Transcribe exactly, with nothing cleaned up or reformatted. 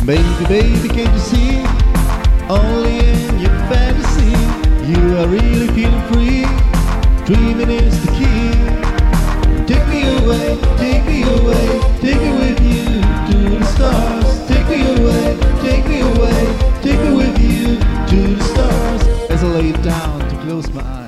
Baby, baby, can't you see? Only in your fantasy you are really feeling free. Dreaming is the key. Take me away, take me away, take me with you to the stars. Take me away, take me away, take me with you to the stars. As I lay down to close my eyes,